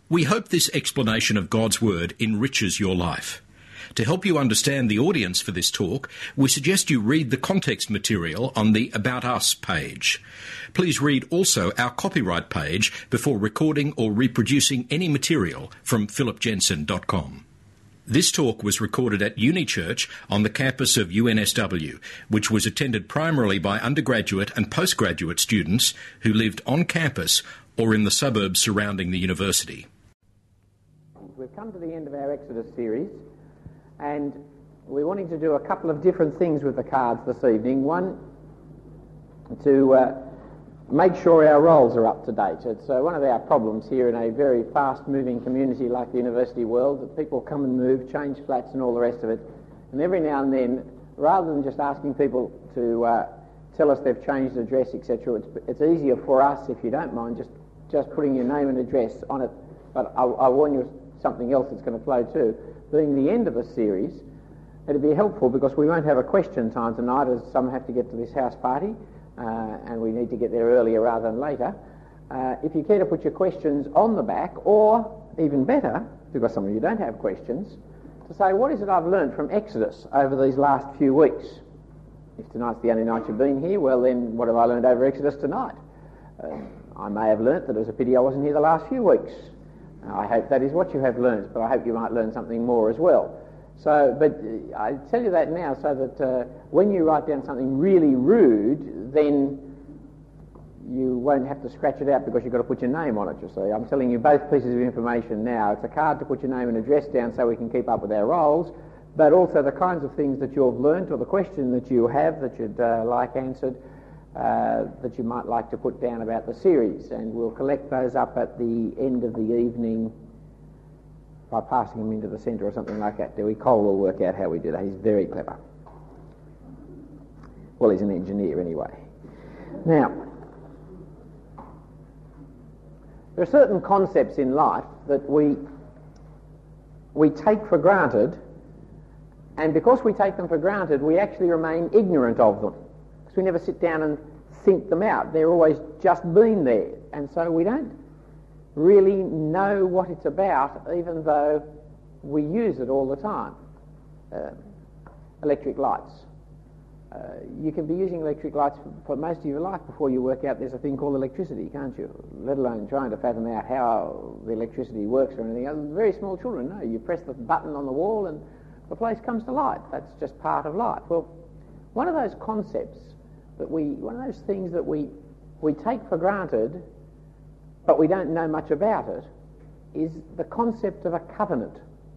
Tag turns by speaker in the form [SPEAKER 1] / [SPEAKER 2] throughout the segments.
[SPEAKER 1] We hope this explanation of God's Word enriches your life. To help you understand the audience for this talk, we suggest you read the context material on the About Us page. Please read also our copyright page before recording or reproducing any material from philipjensen.com. This talk was recorded at Uni Church on the campus of UNSW, which was attended primarily by undergraduate and postgraduate students who lived on campus or in the suburbs surrounding the university.
[SPEAKER 2] We've come to the end of our Exodus series, and we're wanting to do a couple of different things with the cards this evening. One, to make sure our roles are up to date. It's one of our problems here in a very fast-moving community like the university world, that people come and move, change flats and all the rest of it. And every now and then, rather than just asking people to tell us they've changed address, etc., it's easier for us, if you don't mind, just putting your name and address on it. But I warn you, something else that's going to flow too. Being the end of the series, it'd be helpful because we won't have a question time tonight, as some have to get to this house party, and we need to get there earlier rather than later. If you care to put your questions on the back, or even better, because some of you don't have questions, to say, what is it I've learned from Exodus over these last few weeks? If tonight's the only night you've been here, well then, what have I learned over Exodus tonight? I may have learnt that it was a pity I wasn't here the last few weeks. I hope that is what you have learnt, but I hope you might learn something more as well. So, but I tell you that now so that when you write down something really rude, then you won't have to scratch it out because you've got to put your name on it, you see. I'm telling you both pieces of information now. It's a card to put your name and address down so we can keep up with our roles, but also the kinds of things that you've learnt or the question that you have that you'd like answered, that you might like to put down about the series, and we'll collect those up at the end of the evening by passing them into the centre or something like that. Dewey Cole will work out how we do that. He's very clever. Well, he's an engineer anyway. Now, there are certain concepts in life that we take for granted, and because we take them for granted, we actually remain ignorant of them. Because we never sit down and think them out. They're always just been there. And so we don't really know what it's about, even though we use it all the time. Electric lights. You can be using electric lights for most of your life before you work out there's a thing called electricity, can't you? Let alone trying to fathom out how the electricity works or anything else. Very small children know. You press the button on the wall and the place comes to light. That's just part of life. Well, one of those concepts one of those things that we take for granted, but we don't know much about it, is the concept of a covenant.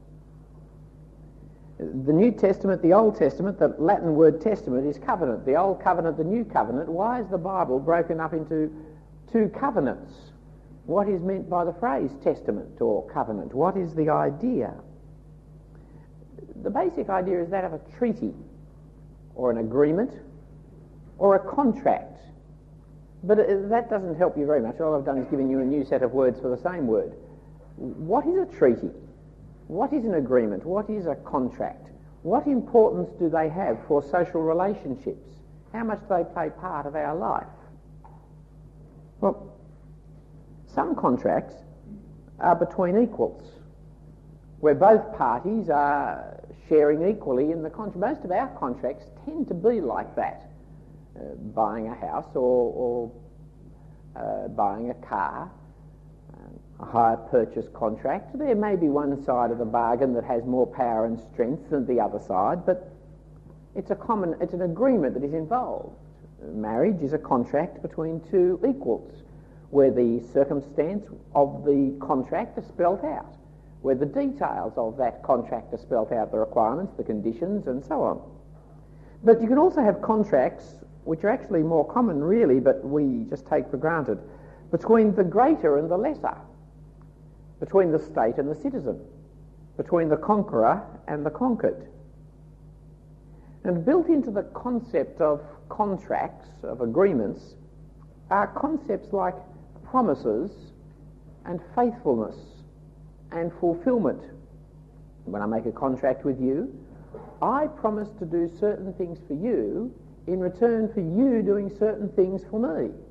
[SPEAKER 2] The New Testament, the Old Testament, the Latin word testament is covenant. The Old Covenant, the New Covenant. Why is the Bible broken up into two covenants? What is meant by the phrase testament or covenant? What is the idea? The basic idea is that of a treaty or an agreement or a contract. But that doesn't help you very much. All I've done is given you a new set of words for the same word. What is a treaty? What is an agreement? What is a contract? What importance do they have for social relationships? How much do they play part of our life? Well, some contracts are between equals, where both parties are sharing equally in the contract. Most of our contracts tend to be like that. Buying a house or buying a car, a hire purchase contract. There may be one side of the bargain that has more power and strength than the other side, but it's an agreement that is involved. Marriage is a contract between two equals, where the circumstance of the contract is spelt out, where the details of that contract are spelt out, the requirements, the conditions, and so on. But you can also have contracts which are actually more common really, but we just take for granted, between the greater and the lesser, between the state and the citizen, between the conqueror and the conquered. And built into the concept of contracts, of agreements, are concepts like promises and faithfulness and fulfilment. When I make a contract with you, I promise to do certain things for you in return for you doing certain things for me.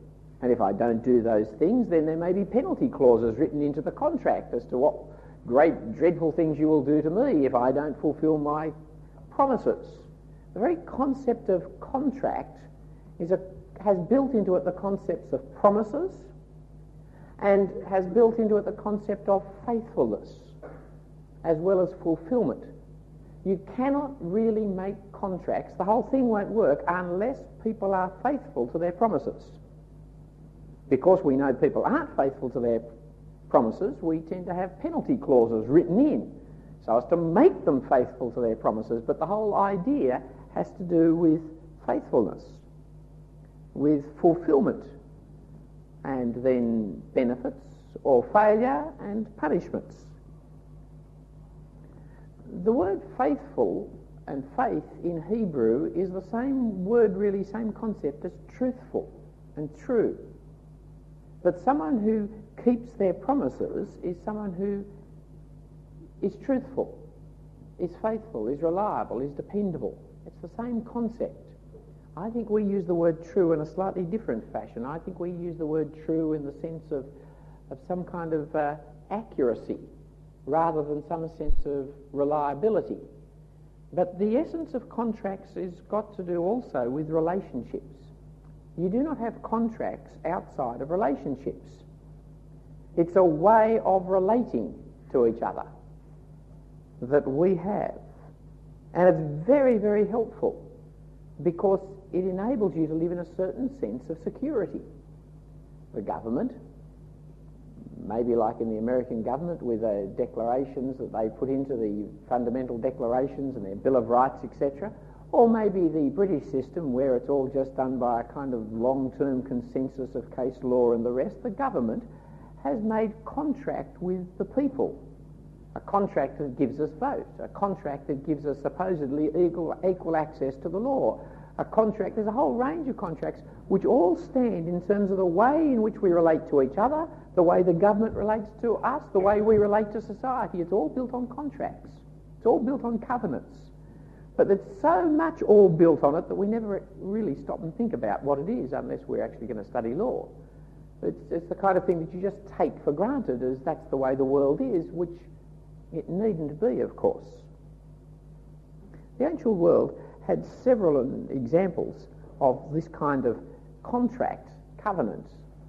[SPEAKER 2] And if I don't do those things, then there may be penalty clauses written into the contract as to what great, dreadful things you will do to me if I don't fulfil my promises. The very concept of contract has built into it the concepts of promises and has built into it the concept of faithfulness as well as fulfilment. You cannot really make contracts, the whole thing won't work unless people are faithful to their promises. Because we know people aren't faithful to their promises, we tend to have penalty clauses written in so as to make them faithful to their promises. But the whole idea has to do with faithfulness, with fulfilment, and then benefits or failure and punishments. The word faithful and faith in Hebrew is the same word, really, same concept as truthful and true. But someone who keeps their promises is someone who is truthful, is faithful, is reliable, is dependable. It's the same concept. I think we use the word true in a slightly different fashion. I think we use the word true in the sense of some kind of accuracy rather than some sense of reliability. But the essence of contracts has got to do also with relationships. You do not have contracts outside of relationships. It's a way of relating to each other that we have. And it's very, very helpful because it enables you to live in a certain sense of security. The government, maybe like in the American government with the declarations that they put into the fundamental declarations and their Bill of Rights, etc., or maybe the British system where it's all just done by a kind of long-term consensus of case law and the rest. The government has made contract with the people. A contract that gives us vote. A contract that gives us supposedly equal access to the law. A contract, there's a whole range of contracts which all stand in terms of the way in which we relate to each other, the way the government relates to us, the way we relate to society. It's all built on contracts. It's all built on covenants. But there's so much all built on it that we never really stop and think about what it is unless we're actually going to study law. It's the kind of thing that you just take for granted as that's the way the world is, which it needn't be, of course. The ancient world had several examples of this kind of contract, covenants,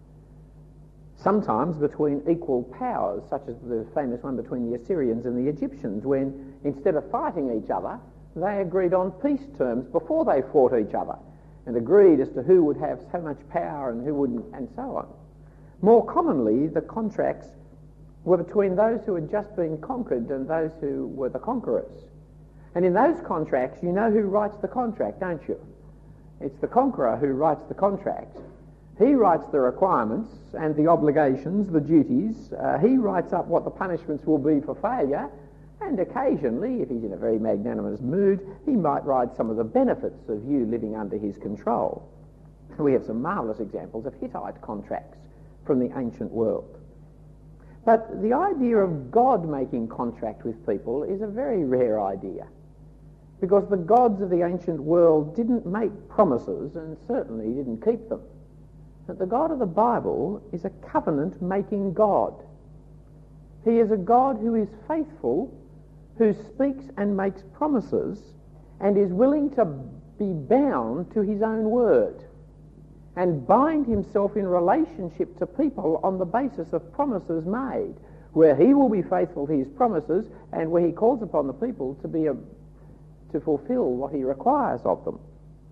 [SPEAKER 2] sometimes between equal powers, such as the famous one between the Assyrians and the Egyptians, when instead of fighting each other, they agreed on peace terms before they fought each other and agreed as to who would have so much power and who wouldn't, and so on. More commonly, the contracts were between those who had just been conquered and those who were the conquerors. And in those contracts, you know who writes the contract, don't you? It's the conqueror who writes the contract. He writes the requirements and the obligations, the duties. He writes up what the punishments will be for failure. And occasionally, if he's in a very magnanimous mood, he might write some of the benefits of you living under his control. We have some marvellous examples of Hittite contracts from the ancient world. But the idea of God making contract with people is a very rare idea, because the gods of the ancient world didn't make promises and certainly didn't keep them. But the God of the Bible is a covenant-making God. He is a God who is faithful, who speaks and makes promises, and is willing to be bound to his own word and bind himself in relationship to people on the basis of promises made, where he will be faithful to his promises and where he calls upon the people to fulfill what he requires of them.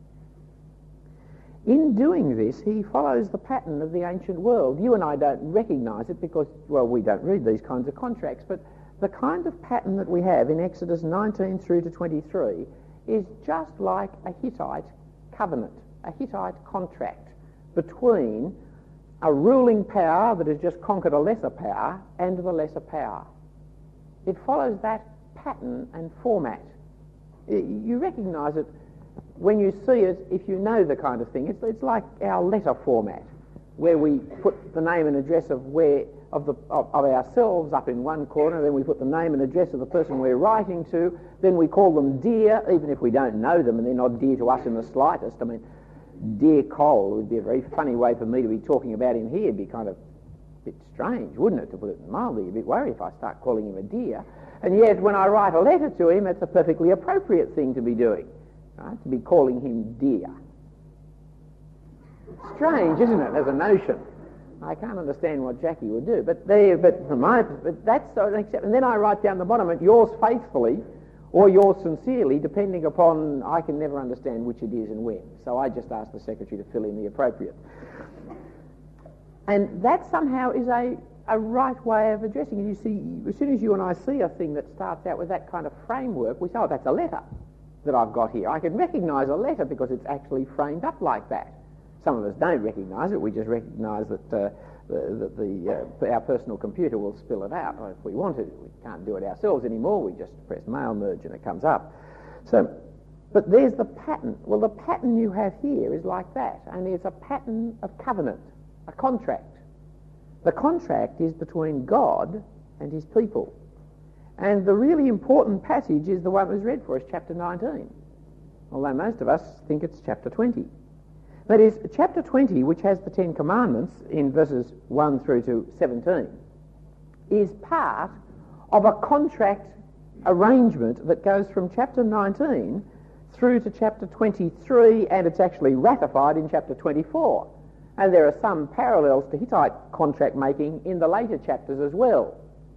[SPEAKER 2] In doing this, he follows the pattern of the ancient world. You and I don't recognise it because, well, we don't read these kinds of contracts, but the kind of pattern that we have in Exodus 19 through to 23 is just like a Hittite covenant, a Hittite contract between a ruling power that has just conquered a lesser power and the lesser power. It follows that pattern and format. You recognise it when you see it, if you know the kind of thing. It's like our letter format, where we put the name and address of ourselves up in one corner, then we put the name and address of the person we're writing to, then we call them dear, even if we don't know them and they're not dear to us in the slightest. I mean, dear Cole would be a very funny way for me to be talking about him here. It'd be kind of a bit strange, wouldn't it, to put it mildly? A bit worried if I start calling him a dear. And yet when I write a letter to him, it's a perfectly appropriate thing to be doing, right? To be calling him dear. Strange, isn't it, as a notion? I can't understand what Jackie would do, but that's so acceptable. And then I write down the bottom, yours faithfully or yours sincerely, depending upon, I can never understand which it is and when. So I just ask the secretary to fill in the appropriate. And that somehow is a right way of addressing it. You see, as soon as you and I see a thing that starts out with that kind of framework, we say, oh, that's a letter that I've got here. I can recognise a letter because it's actually framed up like that. Some of us don't recognise it. We just recognise that our personal computer will spill it out if we want to. We can't do it ourselves anymore. We just press mail merge and it comes up. So, but there's the pattern. Well, the pattern you have here is like that, and it's a pattern of covenant, a contract. The contract is between God and his people. And the really important passage is the one that was read for us, chapter 19, although most of us think it's chapter 20. That is, chapter 20, which has the Ten Commandments in verses 1 through to 17, is part of a contract arrangement that goes from chapter 19 through to chapter 23, and it's actually ratified in chapter 24. And there are some parallels to Hittite contract making in the later chapters as well.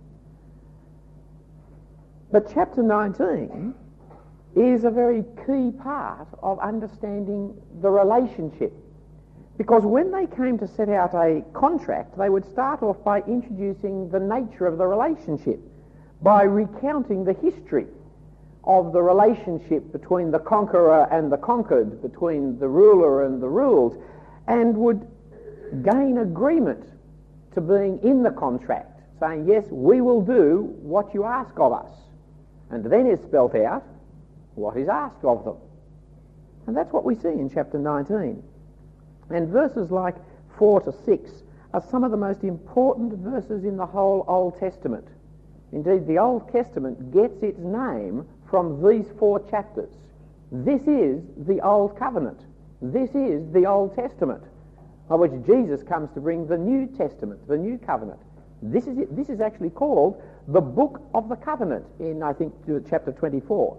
[SPEAKER 2] But chapter 19 is a very key part of understanding the relationship. Because when they came to set out a contract, they would start off by introducing the nature of the relationship, by recounting the history of the relationship between the conqueror and the conquered, between the ruler and the ruled, and would gain agreement to being in the contract, saying, yes, we will do what you ask of us. And then is spelt out what is asked of them. And that's what we see in chapter 19. And verses like 4 to 6 are some of the most important verses in the whole Old Testament. Indeed, the Old Testament gets its name from these 4 chapters. This is the Old Covenant. This is the Old Testament, of which Jesus comes to bring the New Testament, the New Covenant. This is it. This is actually called the Book of the Covenant in, I think, chapter 24.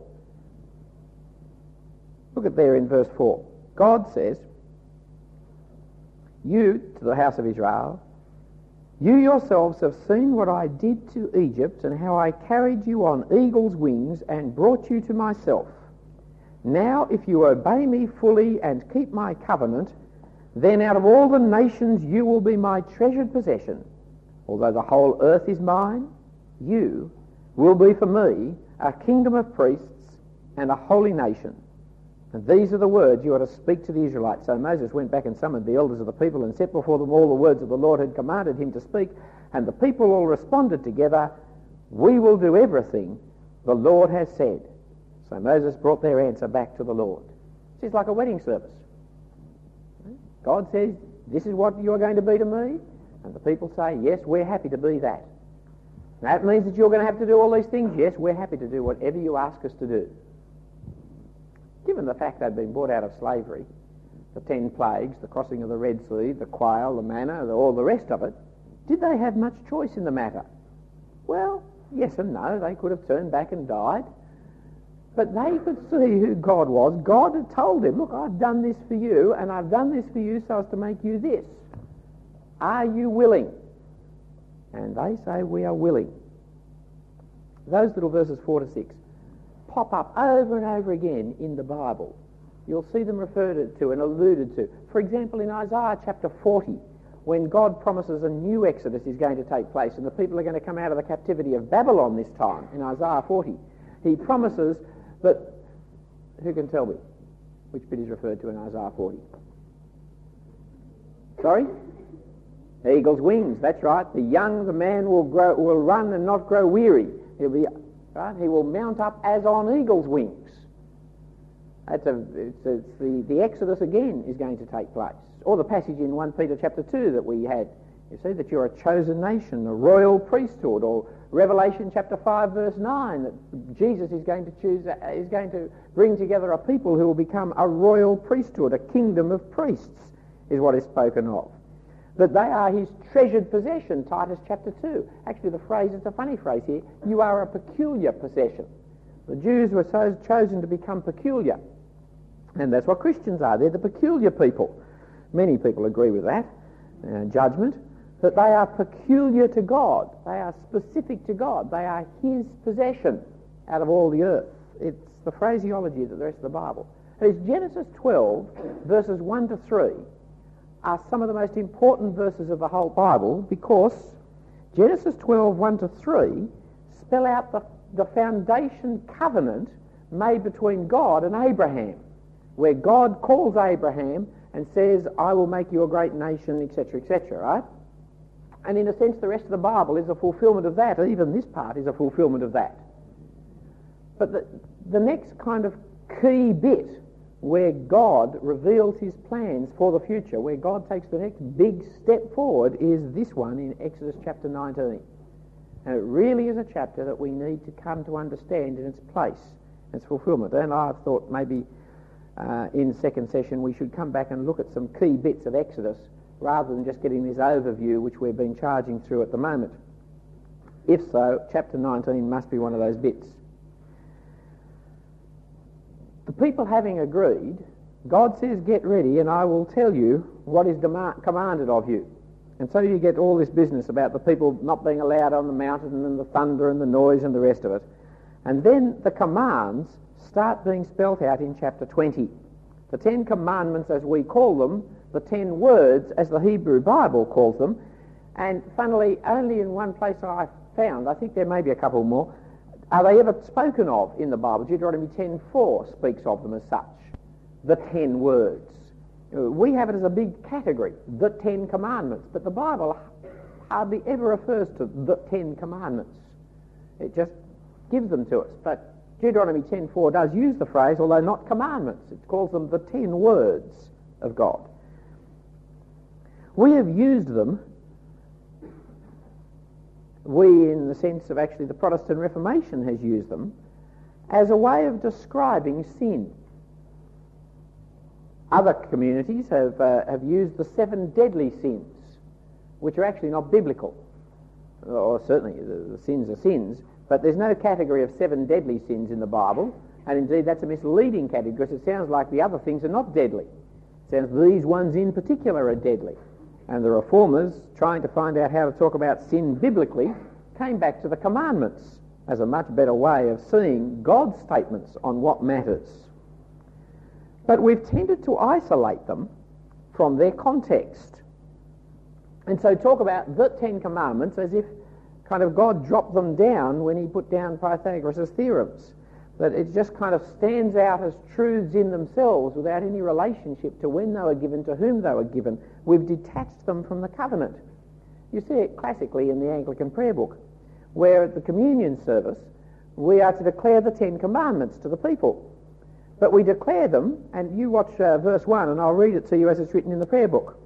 [SPEAKER 2] Look at there in verse 4. God says, you, to the house of Israel, you yourselves have seen what I did to Egypt and how I carried you on eagle's wings and brought you to myself. Now, if you obey me fully and keep my covenant, then out of all the nations you will be my treasured possession. Although the whole earth is mine, you will be for me a kingdom of priests and a holy nation. And these are the words you are to speak to the Israelites. So Moses went back and summoned the elders of the people and set before them all the words that the Lord had commanded him to speak. And the people all responded together, we will do everything the Lord has said. So Moses brought their answer back to the Lord. This is like a wedding service. God says, this is what you're going to be to me. And the people say, yes, we're happy to be that. That means that you're going to have to do all these things. Yes, we're happy to do whatever you ask us to do. Given the fact they'd been brought out of slavery, the 10 plagues, the crossing of the Red Sea, the quail, the manna, all the rest of it, did they have much choice in the matter? Well, yes and no. They could have turned back and died. But they could see who God was. God had told them, look, I've done this for you, and I've done this for you so as to make you this. Are you willing? And they say, we are willing. Those little verses 4 to 6 pop up over and over again in the Bible. You'll see them referred to and alluded to. For example, in Isaiah chapter 40, when God promises a new exodus is going to take place and the people are going to come out of the captivity of Babylon this time, in Isaiah 40, he promises that, who can tell me which bit is referred to in Isaiah 40? Sorry? Eagle's wings, that's right. The man will run and not grow weary. He'll be right. He will mount up as on eagle's wings. The Exodus again is going to take place. Or the passage in 1 Peter chapter 2 that we had You see that you're a chosen nation, a royal priesthood, or Revelation chapter 5 verse 9, that Jesus is going to bring together a people who will become a royal priesthood, a kingdom of priests, is what is spoken of. That they are his treasured possession, Titus chapter 2. Actually, the phrase, it's a funny phrase here, you are a peculiar possession. The Jews were so chosen to become peculiar. And that's what Christians are. They're the peculiar people. Many people agree with that judgment, that they are peculiar to God. They are specific to God. They are his possession out of all the earth. It's the phraseology of the rest of the Bible. It is Genesis 12, verses 1 to 3, are some of the most important verses of the whole Bible, because Genesis 12, 1 to 3 spell out the foundation covenant made between God and Abraham, where God calls Abraham and says, I will make you a great nation, etc., etc., right? And in a sense, the rest of the Bible is a fulfillment of that. Even this part is a fulfillment of that. But the next kind of key bit where God reveals his plans for the future, where God takes the next big step forward, is this one in Exodus chapter 19. And it really is a chapter that we need to come to understand in its place, its fulfillment. And I've thought maybe in second session we should come back and look at some key bits of Exodus rather than just getting this overview which we've been charging through at the moment. If so, chapter 19 must be one of those bits. The people having agreed, God says, get ready and I will tell you what is commanded of you. And so you get all this business about the people not being allowed on the mountain and the thunder and the noise and the rest of it. And then the commands start being spelt out in chapter 20. The 10 commandments, as we call them, the 10 words, as the Hebrew Bible calls them. And funnily, only in one place I found, I think there may be a couple more, are they ever spoken of in the Bible. Deuteronomy 10:4 speaks of them as such, the 10 words. We have it as a big category, the 10 commandments, but the Bible hardly ever refers to the 10 commandments. It just gives them to us. But Deuteronomy 10:4 does use the phrase, although not commandments. It calls them the 10 words of God. We have used them, we in the sense of actually the Protestant Reformation has used them, as a way of describing sin. Other communities have used the 7 deadly sins, which are actually not biblical. Or certainly the sins are sins, but there's no category of 7 deadly sins in the Bible, and indeed that's a misleading category because it sounds like the other things are not deadly. It sounds these ones in particular are deadly. And the Reformers, trying to find out how to talk about sin biblically, came back to the commandments as a much better way of seeing God's statements on what matters. But we've tended to isolate them from their context. And so talk about the 10 commandments as if kind of God dropped them down when he put down Pythagoras' theorems. That it just kind of stands out as truths in themselves without any relationship to when they were given, to whom they were given. We've detached them from the covenant. You see it classically in the Anglican prayer book, where at the communion service we are to declare the 10 commandments to the people. But we declare them, and you watch verse 1, and I'll read it to you as it's written in the prayer book.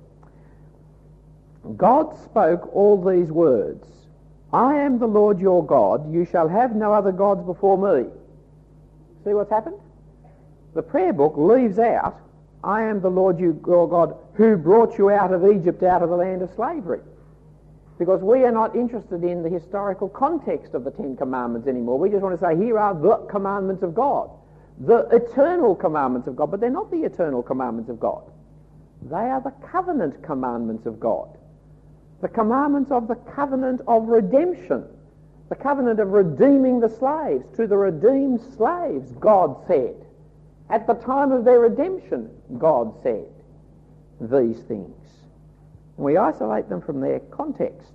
[SPEAKER 2] God spoke all these words. I am the Lord your God. You shall have no other gods before me. See what's happened? The prayer book leaves out, I am the Lord your God who brought you out of Egypt, out of the land of slavery. Because we are not interested in the historical context of the 10 commandments anymore. We just want to say, here are the commandments of God. The eternal commandments of God. But they're not the eternal commandments of God. They are the covenant commandments of God. The commandments of the covenant of redemption. The covenant of redeeming the slaves. To the redeemed slaves, God said. At the time of their redemption, God said these things. And we isolate them from their context.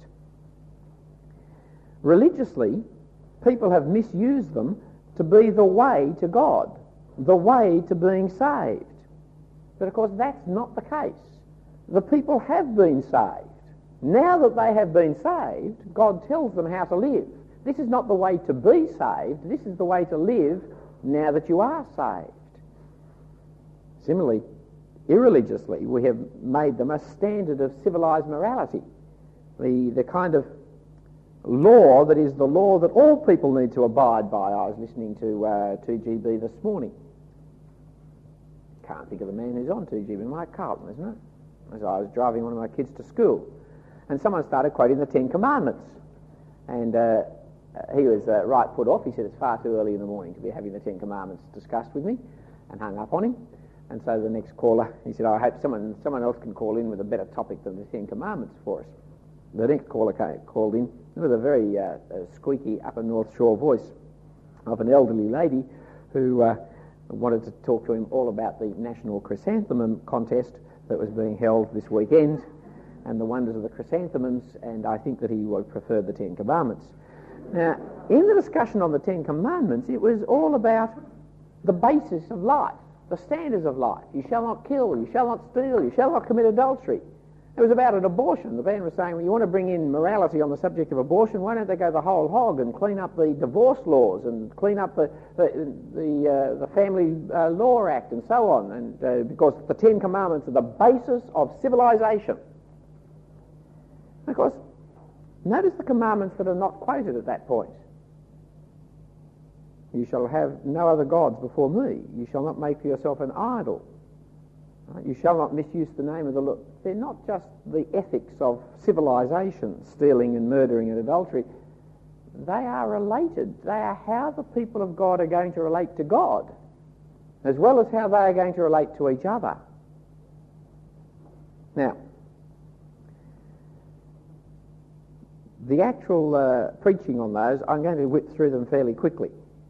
[SPEAKER 2] Religiously, people have misused them to be the way to God, the way to being saved. But of course that's not the case. The people have been saved. Now that they have been saved, God tells them how to live. This is not the way to be saved, this is the way to live now that you are saved. Similarly, irreligiously, we have made them a standard of civilized morality. the kind of law that is the law that all people need to abide by. I was listening to 2GB this morning. Can't think of the man who's on 2GB, Mike Carlton, isn't it? As I was driving one of my kids to school, and someone started quoting the Ten Commandments, and he was right put off. He said it's far too early in the morning to be having the Ten Commandments discussed with me, and hung up on him. And so the next caller, he said, I hope someone else can call in with a better topic than the Ten Commandments for us. The next caller called in with a very squeaky Upper North Shore voice of an elderly lady who wanted to talk to him all about the National Chrysanthemum Contest that was being held this weekend and the wonders of the chrysanthemums, and I think that he would prefer the Ten Commandments. Now, in the discussion on the Ten Commandments, it was all about the basis of life, the standards of life. You shall not kill, you shall not steal, you shall not commit adultery. It was about an abortion. The man was saying, well, you want to bring in morality on the subject of abortion, why don't they go the whole hog and clean up the divorce laws and clean up the Family Law Act and so on, and because the Ten Commandments are the basis of civilization. Of course, notice the commandments that are not quoted at that point. You shall have no other gods before me. You shall not make for yourself an idol. You shall not misuse the name of the Lord. They're not just the ethics of civilization, stealing and murdering and adultery. They are related. They are how the people of God are going to relate to God, as well as how they are going to relate to each other. Now, the actual preaching on those, I'm going to whip through them fairly quickly.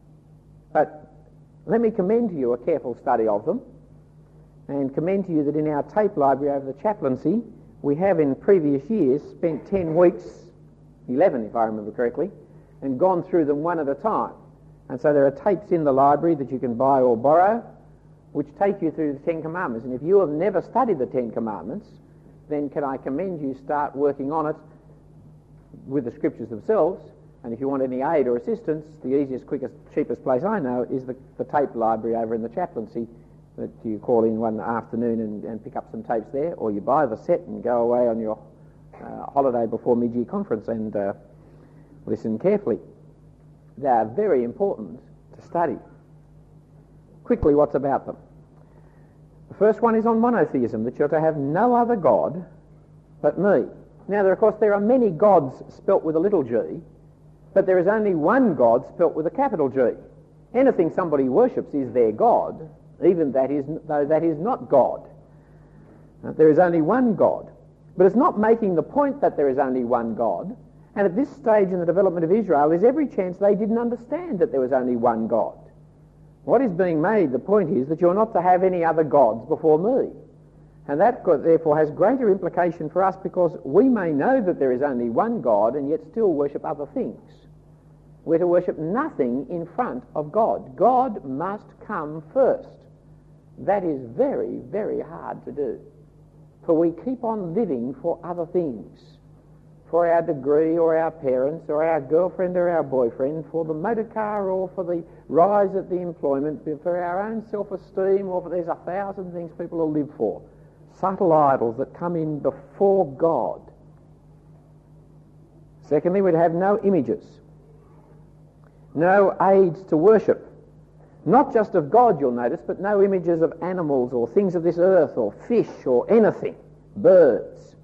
[SPEAKER 2] But let me commend to you a careful study of them, and commend to you that in our tape library over the chaplaincy, we have in previous years spent 10 weeks, 11 if I remember correctly, and gone through them one at a time. And so there are tapes in the library that you can buy or borrow, which take you through the Ten Commandments. And if you have never studied the Ten Commandments, then can I commend you start working on it with the scriptures themselves. And if you want any aid or assistance, the easiest, quickest, cheapest place I know is the tape library over in the chaplaincy, that you call in one afternoon and pick up some tapes there, or you buy the set and go away on your holiday before mid-year conference and listen carefully. They are very important to study. Quickly, what's about them? The first one is on monotheism, that you're to have no other God but me. Now, of course, there are many gods spelt with a little g, but there is only one God spelt with a capital G. Anything somebody worships is their God, even though that is not God. There is only one God. But it's not making the point that there is only one God. And at this stage in the development of Israel, there's every chance they didn't understand that there was only one God. What is being made, the point is that you're not to have any other gods before me. And that, therefore, has greater implication for us, because we may know that there is only one God and yet still worship other things. We're to worship nothing in front of God. God must come first. That is very, very hard to do. For we keep on living for other things. For our degree or our parents or our girlfriend or our boyfriend, for the motor car or for the rise at the employment, for our own self-esteem, or for there's 1,000 things people will live for. Subtle idols that come in before God. Secondly, we'd have no images. No aids to worship. Not just of God, you'll notice, but no images of animals or things of this earth or fish or anything, birds.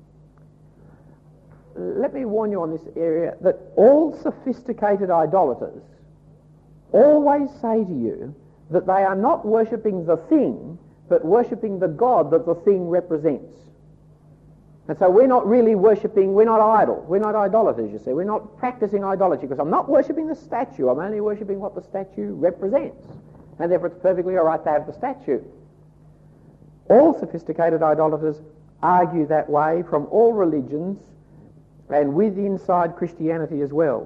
[SPEAKER 2] Let me warn you on this area that all sophisticated idolaters always say to you that they are not worshipping the thing, but worshipping the God that the thing represents. And so we're not really worshipping, we're not idle, we're not idolaters, you see. We're not practicing idolatry, because I'm not worshipping the statue, I'm only worshipping what the statue represents. And therefore it's perfectly all right to have the statue. All sophisticated idolaters argue that way from all religions and with inside Christianity as well.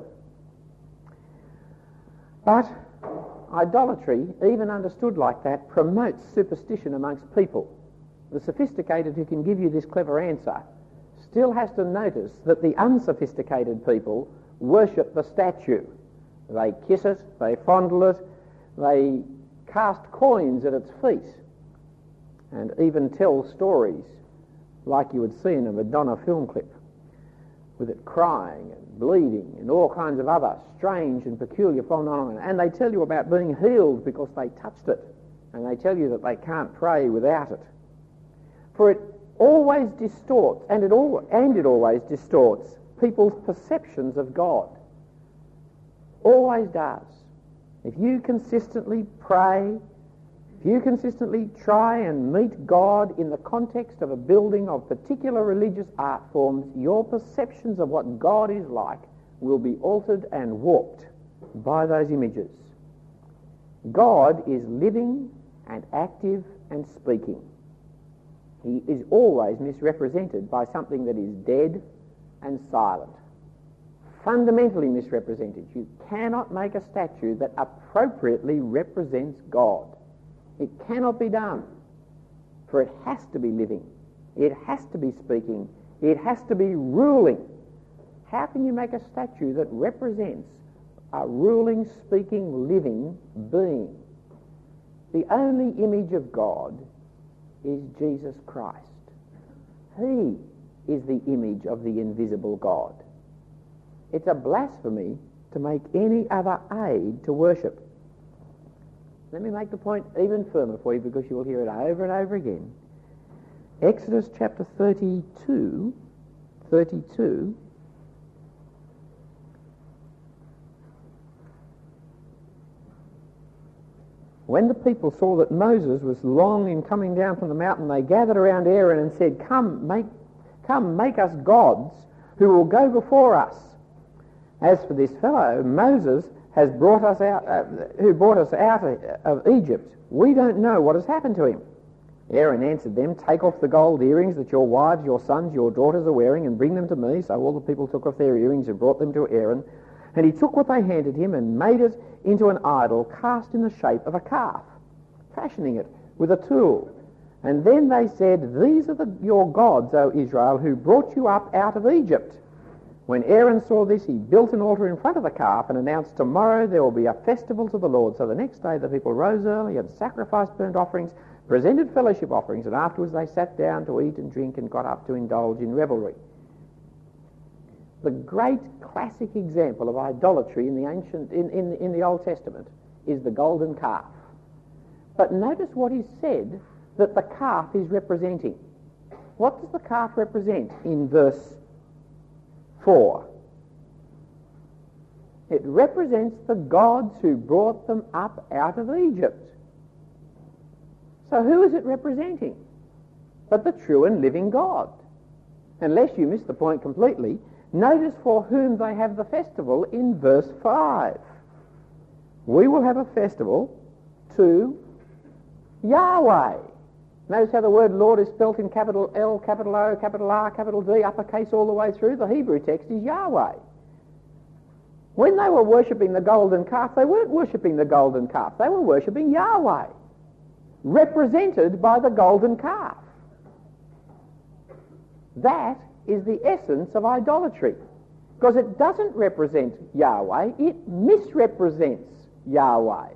[SPEAKER 2] But idolatry, even understood like that, promotes superstition amongst people. The sophisticated who can give you this clever answer still has to notice that the unsophisticated people worship the statue. They kiss it, they fondle it, they cast coins at its feet, and even tell stories like you would see in a Madonna film clip. with it crying and bleeding and all kinds of other strange and peculiar phenomena. And they tell you about being healed because they touched it. And they tell you that they can't pray without it. For it always distorts, and it always distorts people's perceptions of God. Always does. If you consistently pray, if you consistently try and meet God in the context of a building of particular religious art forms, your perceptions of what God is like will be altered and warped by those images. God is living and active and speaking. He is always misrepresented by something that is dead and silent. Fundamentally misrepresented. You cannot make a statue that appropriately represents God. It cannot be done, for it has to be living. It has to be speaking. It has to be ruling. How can you make a statue that represents a ruling, speaking, living being? The only image of God is Jesus Christ. He is the image of the invisible God. It's a blasphemy to make any other aid to worship. Let me make the point even firmer for you, because you will hear it over and over again. Exodus chapter 32, when the people saw that Moses was long in coming down from the mountain, they gathered around Aaron and said, Come, make us gods who will go before us. As for this fellow, Moses has brought us out, who brought us out of Egypt. We don't know what has happened to him. Aaron answered them, Take off the gold earrings that your wives, your sons, your daughters are wearing, and bring them to me. So all the people took off their earrings and brought them to Aaron. And he took what they handed him and made it into an idol cast in the shape of a calf, fashioning it with a tool. And then they said, These are your gods, O Israel, who brought you up out of Egypt. When Aaron saw this, he built an altar in front of the calf and announced, Tomorrow there will be a festival to the Lord. So the next day the people rose early and sacrificed burnt offerings, presented fellowship offerings, and afterwards they sat down to eat and drink and got up to indulge in revelry. The great classic example of idolatry in the ancient, in the Old Testament is the golden calf. But notice what is said that the calf is representing. What does the calf represent in verse 4? It represents the gods who brought them up out of Egypt. So who is it representing but the true and living God? Unless you miss the point completely, notice for whom they have the festival in verse 5. We will have a festival to Yahweh. Notice how the word Lord is spelt in capital L, capital O, capital R, capital D, uppercase all the way through. The Hebrew text is Yahweh. When they were worshipping the golden calf, they weren't worshipping the golden calf. They were worshipping Yahweh, represented by the golden calf. That is the essence of idolatry, because it doesn't represent Yahweh, it misrepresents Yahweh.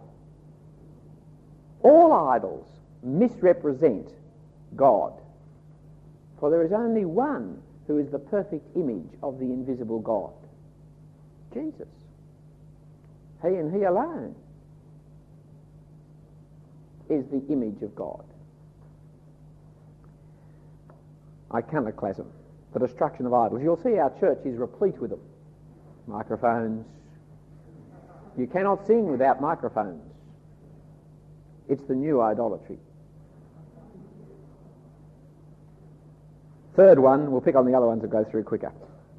[SPEAKER 2] All idols misrepresent God, for there is only one who is the perfect image of the invisible God, Jesus. He and he alone is the image of God. Iconoclasm, the destruction of idols. You'll see our church is replete with them. Microphones. You cannot sing without microphones. It's the new idolatry. Third one, we'll pick on the other ones and go through quicker.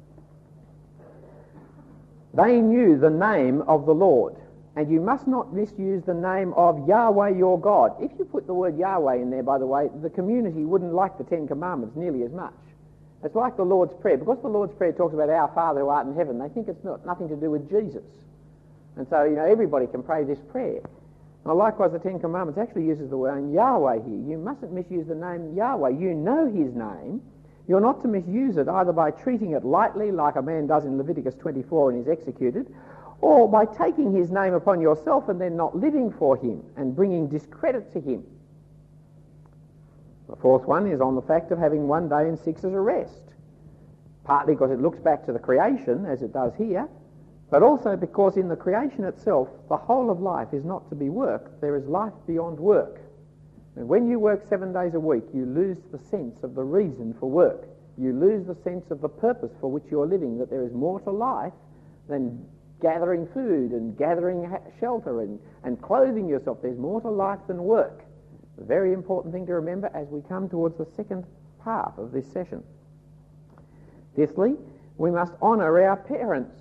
[SPEAKER 2] They knew the name of the Lord, and you must not misuse the name of Yahweh your God. If you put the word Yahweh in there, by the way, the community wouldn't like the Ten Commandments nearly as much. It's like the Lord's Prayer. Because the Lord's Prayer talks about our Father who art in heaven, they think it's nothing to do with Jesus. And so, everybody can pray this prayer. Now, likewise, the Ten Commandments actually uses the word Yahweh here. You mustn't misuse the name Yahweh. You know his name. You're not to misuse it either by treating it lightly, like a man does in Leviticus 24 and is executed, or by taking his name upon yourself and then not living for him and bringing discredit to him. The fourth one is on the fact of having one day in 6 as a rest. partly because it looks back to the creation, as it does here, but also because in the creation itself, the whole of life is not to be work. There is life beyond work. And when you work 7 days a week, you lose the sense of the reason for work. You lose the sense of the purpose for which you're living, that there is more to life than gathering food and gathering shelter and clothing yourself. There's more to life than work. A very important thing to remember as we come towards the second part of this session. Fifthly, we must honour our parents.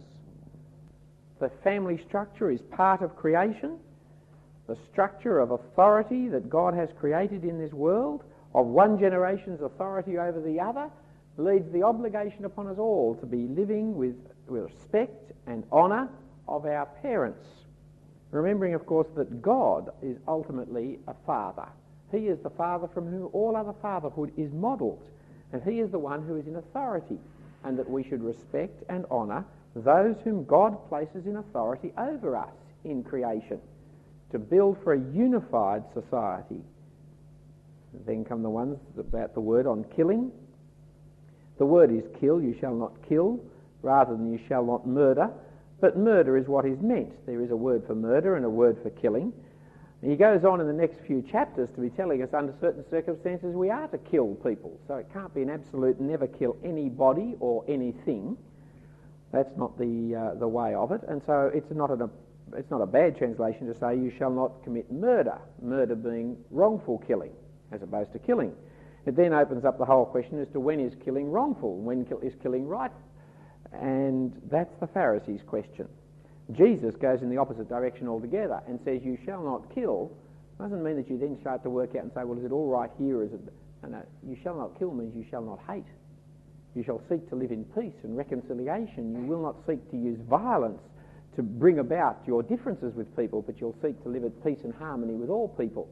[SPEAKER 2] The family structure is part of creation. The structure of authority that God has created in this world, of one generation's authority over the other, leads the obligation upon us all to be living with respect and honour of our parents. Remembering, of course, that God is ultimately a father. He is the father from whom all other fatherhood is modelled, and he is the one who is in authority, and that we should respect and honour those whom God places in authority over us in creation, to build for a unified society. Then come the ones about the word on killing. The word is kill, you shall not kill, rather than you shall not murder. But murder is what is meant. There is a word for murder and a word for killing. He goes on in the next few chapters to be telling us under certain circumstances we are to kill people. So it can't be an absolute never kill anybody or anything. That's not the way of it. And so it's not a bad translation to say you shall not commit murder, murder being wrongful killing as opposed to killing. It then opens up the whole question as to when is killing wrongful, when is killing right, and that's the Pharisees' question. Jesus goes in the opposite direction altogether and says you shall not kill. Doesn't mean that you then start to work out and say, well, is it all right here? Is it? No, you shall not kill means you shall not hate. You shall seek to live in peace and reconciliation. You will not seek to use violence to bring about your differences with people, but you'll seek to live at peace and harmony with all people.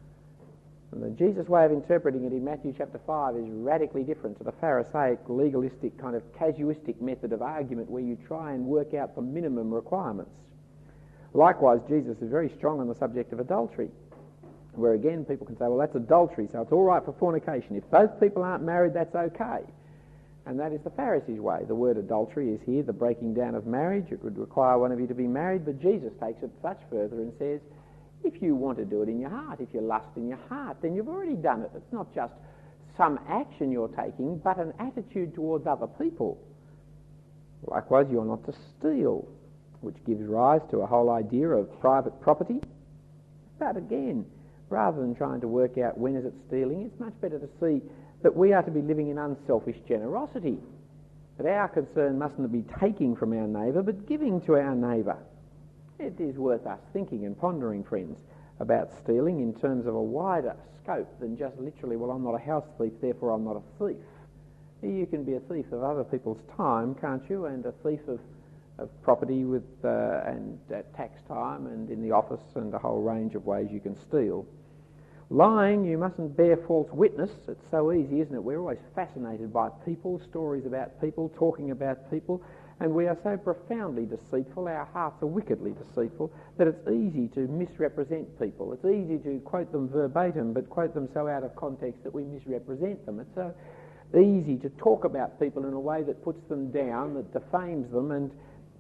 [SPEAKER 2] And the Jesus way of interpreting it in Matthew chapter 5 is radically different to the Pharisaic, legalistic, kind of casuistic method of argument where you try and work out the minimum requirements. Likewise, Jesus is very strong on the subject of adultery, where again people can say, well, that's adultery, so it's all right for fornication. If both people aren't married, that's okay. And that is the Pharisees' way. The word adultery is here, the breaking down of marriage. It would require one of you to be married, but Jesus takes it much further and says, if you want to do it in your heart, if you lust in your heart, then you've already done it. It's not just some action you're taking, but an attitude towards other people. Likewise, you're not to steal, which gives rise to a whole idea of private property. But again, rather than trying to work out when is it stealing, it's much better to see that we are to be living in unselfish generosity, that our concern mustn't be taking from our neighbour, but giving to our neighbour. It is worth us thinking and pondering, friends, about stealing in terms of a wider scope than just literally, well, I'm not a house thief, therefore I'm not a thief. You can be a thief of other people's time, can't you, and a thief of property with and at tax time and in the office, and a whole range of ways you can steal. Lying, you mustn't bear false witness. It's so easy, isn't it? We're always fascinated by people, stories about people, talking about people, and we are so profoundly deceitful, our hearts are wickedly deceitful, that it's easy to misrepresent people. It's easy to quote them verbatim, but quote them so out of context that we misrepresent them. It's so easy to talk about people in a way that puts them down, that defames them, and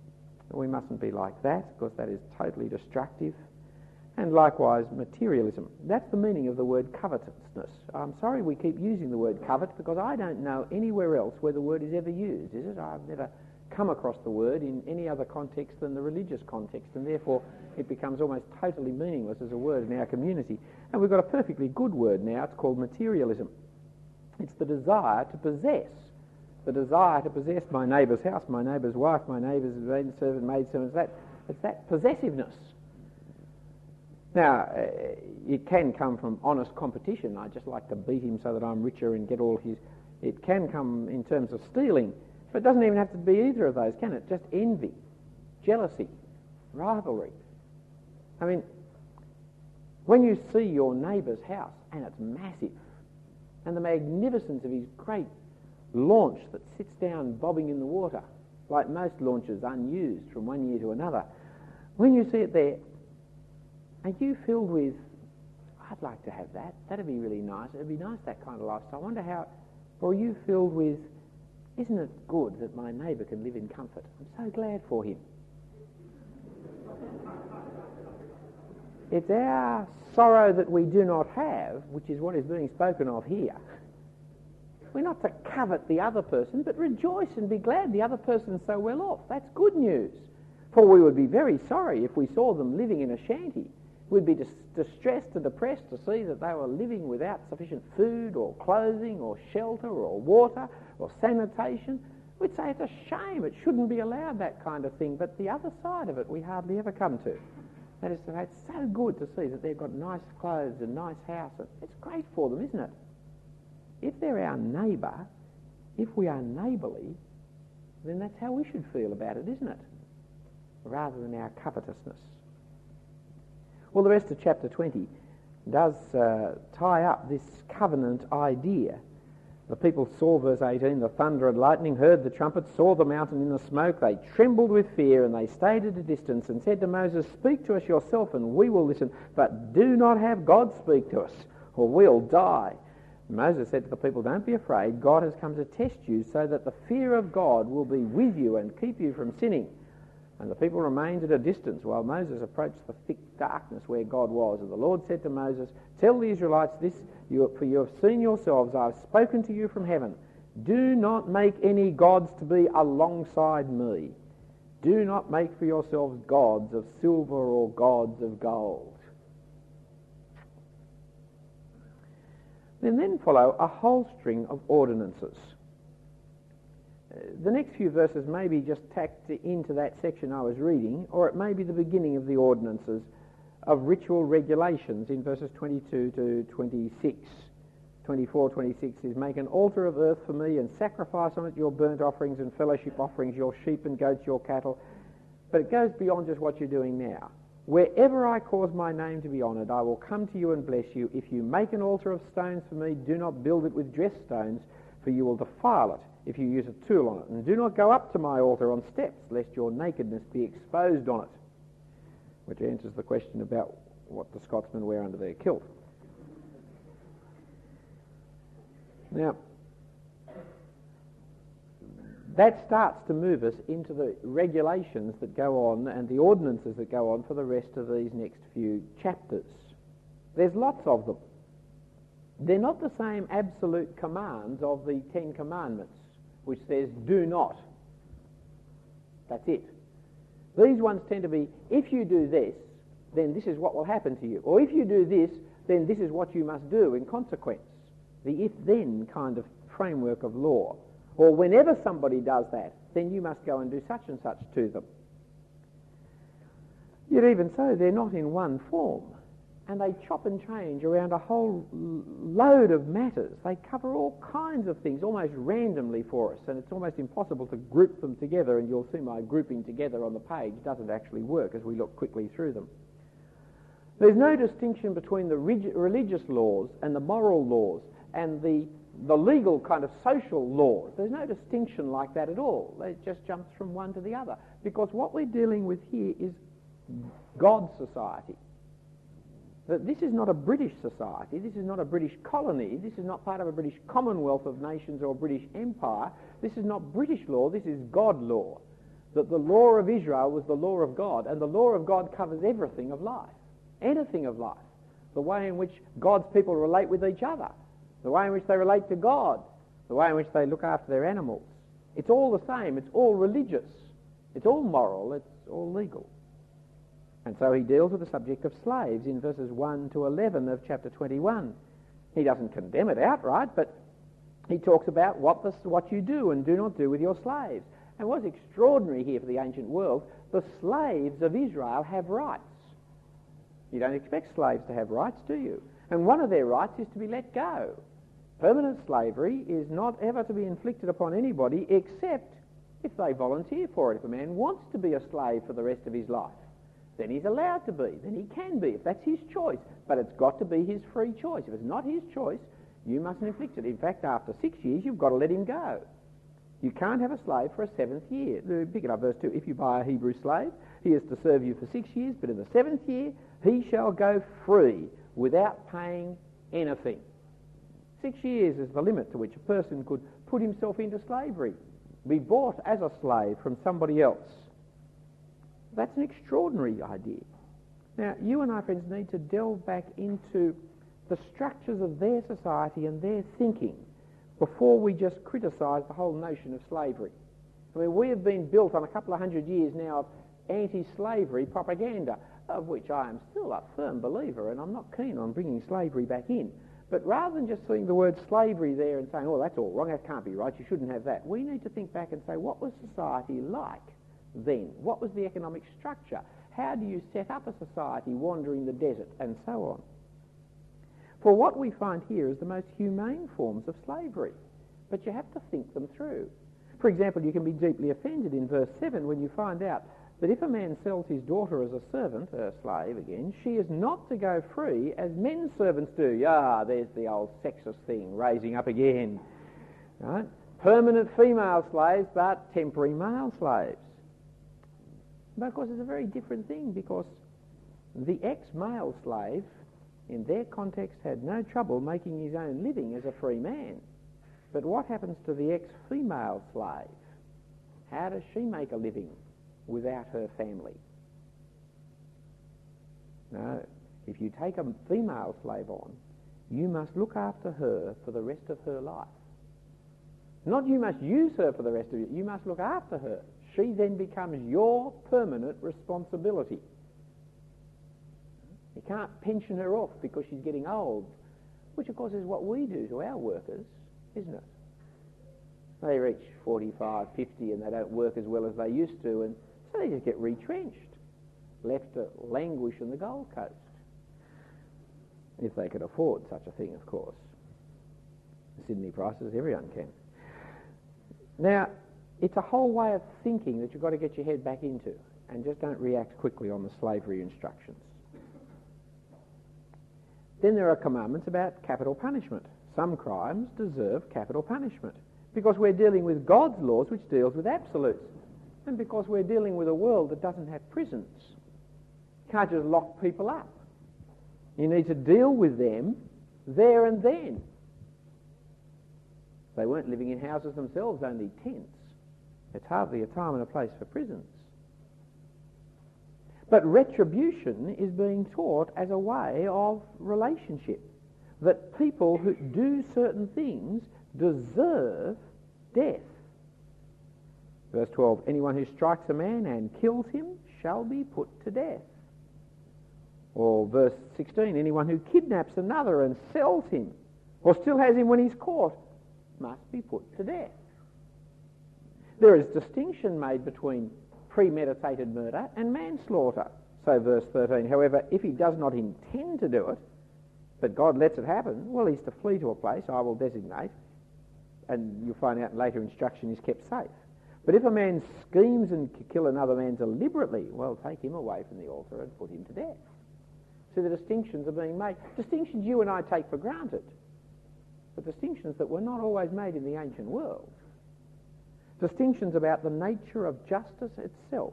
[SPEAKER 2] we mustn't be like that, because that is totally destructive. And likewise, materialism. That's the meaning of the word covetousness. I'm sorry we keep using the word covet, because I don't know anywhere else where the word is ever used, is it? I've never come across the word in any other context than the religious context, and therefore it becomes almost totally meaningless as a word in our community. And we've got a perfectly good word now. It's called materialism. It's the desire to possess. The desire to possess my neighbour's house, my neighbour's wife, my neighbour's maidservant. It's that possessiveness. Now, it can come from honest competition. I just like to beat him so that I'm richer and get all his... It can come in terms of stealing, but it doesn't even have to be either of those, can it? Just envy, jealousy, rivalry. I mean, when you see your neighbour's house, and it's massive, and the magnificence of his great launch that sits down bobbing in the water, like most launches unused from one year to another, when you see it there, are you filled with, I'd like to have that, that'd be really nice, it'd be nice, that kind of lifestyle, I wonder how, or are you filled with Isn't it good that my neighbour can live in comfort? I'm so glad for him. It's our sorrow that we do not have, which is what is being spoken of here. We're not to covet the other person, but rejoice and be glad the other person's so well off. That's good news. For we would be very sorry if we saw them living in a shanty. We'd be distressed and depressed to see that they were living without sufficient food or clothing or shelter or water or sanitation. We'd say it's a shame, it shouldn't be allowed, that kind of thing. But the other side of it we hardly ever come to. That is to say, it's so good to see that they've got nice clothes and nice house. It's great for them, isn't it? If they're our neighbour, if we are neighbourly, then that's how we should feel about it, isn't it? Rather than our covetousness. Well, the rest of chapter 20 does tie up this covenant idea. The people saw, verse 18, the thunder and lightning, heard the trumpet, saw the mountain in the smoke. They trembled with fear, and they stayed at a distance and said to Moses, "Speak to us yourself, and we will listen, but do not have God speak to us, or we'll die." And Moses said to the people, "Don't be afraid. God has come to test you, so that the fear of God will be with you and keep you from sinning." And the people remained at a distance while Moses approached the thick darkness where God was. And the Lord said to Moses, "Tell the Israelites this, for you have seen yourselves, I have spoken to you from heaven. Do not make any gods to be alongside me. Do not make for yourselves gods of silver or gods of gold." Then follow a whole string of ordinances. The next few verses may be just tacked into that section I was reading, or it may be the beginning of the ordinances of ritual regulations in verses 22 to 26. 24, 26 is, "Make an altar of earth for me and sacrifice on it your burnt offerings and fellowship offerings, your sheep and goats, your cattle." But it goes beyond just what you're doing now. "Wherever I cause my name to be honoured, I will come to you and bless you. If you make an altar of stones for me, do not build it with dressed stones, for you will defile it if you use a tool on it. And do not go up to my altar on steps, lest your nakedness be exposed on it." Which answers the question about what the Scotsmen wear under their kilt. Now, that starts to move us into the regulations that go on and the ordinances that go on for the rest of these next few chapters. There's lots of them. They're not the same absolute commands of the Ten Commandments, which says, "Do not." That's it. These ones tend to be, if you do this, then this is what will happen to you. Or if you do this, then this is what you must do in consequence. The if-then kind of framework of law. Or whenever somebody does that, then you must go and do such and such to them. Yet even so, they're not in one form. And they chop and change around a whole load of matters. They cover all kinds of things, almost randomly for us, and it's almost impossible to group them together, and you'll see my grouping together on the page doesn't actually work as we look quickly through them. There's no distinction between the religious laws and the moral laws and the legal kind of social laws. There's no distinction like that at all. It just jumps from one to the other, because what we're dealing with here is God's society. That this is not a British society, this is not a British colony, this is not part of a British Commonwealth of Nations or British Empire, this is not British law, this is God law. That the law of Israel was the law of God, and the law of God covers everything of life, anything of life. The way in which God's people relate with each other, the way in which they relate to God, the way in which they look after their animals. It's all the same, it's all religious, it's all moral, it's all legal. And so he deals with the subject of slaves in verses 1 to 11 of chapter 21. He doesn't condemn it outright, but he talks about what you do and do not do with your slaves. And what's extraordinary here for the ancient world, the slaves of Israel have rights. You don't expect slaves to have rights, do you? And one of their rights is to be let go. Permanent slavery is not ever to be inflicted upon anybody except if they volunteer for it. If a man wants to be a slave for the rest of his life, then he's allowed to be, then he can be, if that's his choice. But it's got to be his free choice. If it's not his choice, you mustn't inflict it. In fact, after 6 years, you've got to let him go. You can't have a slave for a 7th year. Pick it up, verse 2. "If you buy a Hebrew slave, he is to serve you for 6 years, but in the 7th year, he shall go free without paying anything." 6 years is the limit to which a person could put himself into slavery. be bought as a slave from somebody else. That's an extraordinary idea. Now, you and I, friends, need to delve back into the structures of their society and their thinking before we just criticise the whole notion of slavery. I mean, we have been built on a couple of hundred years now of anti-slavery propaganda, of which I am still a firm believer, and I'm not keen on bringing slavery back in. But rather than just seeing the word slavery there and saying, oh, that's all wrong, that can't be right, you shouldn't have that, we need to think back and say, what was society like then? What was the economic structure? How do you set up a society wandering the desert, and so on? For what we find here is the most humane forms of slavery, but you have to think them through. For example, you can be deeply offended in verse 7 when you find out that if a man sells his daughter as a servant, a slave again, she is not to go free as men's servants do. Ah, there's the old sexist thing raising up again. Right? Permanent female slaves, but temporary male slaves. But of course it's a very different thing, because the ex-male slave, in their context, had no trouble making his own living as a free man. But what happens to the ex-female slave? How does she make a living without her family? No, if you take a female slave on, you must look after her for the rest of her life. Not you must use her for the rest of it, you must look after her. She then becomes your permanent responsibility. You can't pension her off because she's getting old, which of course is what we do to our workers, isn't it? They reach 45, 50 and they don't work as well as they used to, and so they just get retrenched, left to languish on the Gold Coast. If they could afford such a thing, of course. Sydney prices, everyone can. Now, it's a whole way of thinking that you've got to get your head back into, and just don't react quickly on the slavery instructions. Then there are commandments about capital punishment. Some crimes deserve capital punishment because we're dealing with God's laws, which deals with absolutes, and because we're dealing with a world that doesn't have prisons. You can't just lock people up. You need to deal with them there and then. They weren't living in houses themselves, only tents. It's hardly a time and a place for prisons. But retribution is being taught as a way of relationship, that people who do certain things deserve death. Verse 12, anyone who strikes a man and kills him shall be put to death. Or verse 16, anyone who kidnaps another and sells him, or still has him when he's caught, must be put to death. There is distinction made between premeditated murder and manslaughter. So verse 13, however, if he does not intend to do it, but God lets it happen, well, he's to flee to a place I will designate, and you'll find out in later instruction he's kept safe. But if a man schemes and kill another man deliberately, well, take him away from the altar and put him to death. So the distinctions are being made. Distinctions you and I take for granted, but distinctions that were not always made in the ancient world. Distinctions about the nature of justice itself.